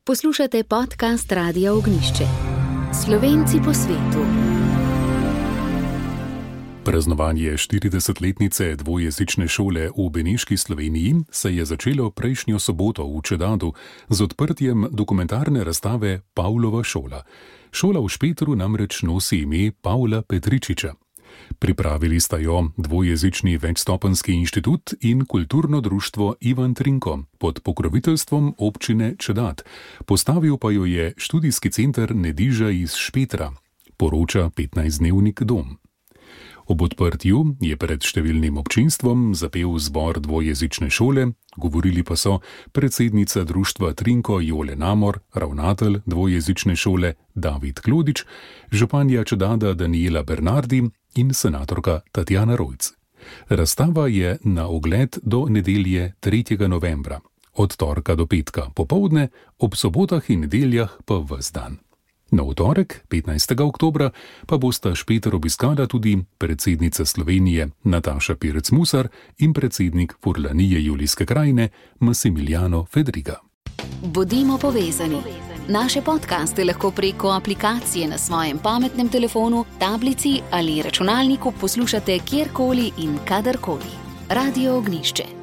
Poslušate podcast Radia Ognjišče. Slovenci po svetu. Praznovanje 40-letnice dvojezične šole v Beneški Sloveniji se je začelo prejšnjo soboto v Čedadu z odprtjem dokumentarne razstave Pavlova šola. Šola v Špetru namreč nosi ime Pavla Petričiča. Pripravili sta jo dvojezični večstopenjski inštitut in kulturno društvo Ivan Trinko pod pokroviteljstvom občine Čedad. Postavil pa jo je študijski center Nediža iz Špetra, poroča 15-dnevnik Dom. Ob odprtju je pred številnim občinstvom zapel zbor dvojezične šole, govorili pa so predsednica društva Trinko Jole Namor, ravnatelj dvojezične šole David Klodič, županja Čedada Daniela Bernardi in senatorka Tatjana Rojc. Razstava je na ogled do nedelje 3. novembra, od torka do petka popoldne, ob sobotah in nedeljah pa ves dan. Na torek, 15. oktobra, pa bosta Špeter obiskala tudi predsednica Slovenije Nataša Pirc-Musar in predsednik Furlanije Julijske krajine Massimiliano Fedriga. Bodimo povezani. Naše podcaste lahko preko aplikacije na svojem pametnem telefonu, tablici ali računalniku poslušate kjerkoli in kadarkoli. Radio Ognjišče.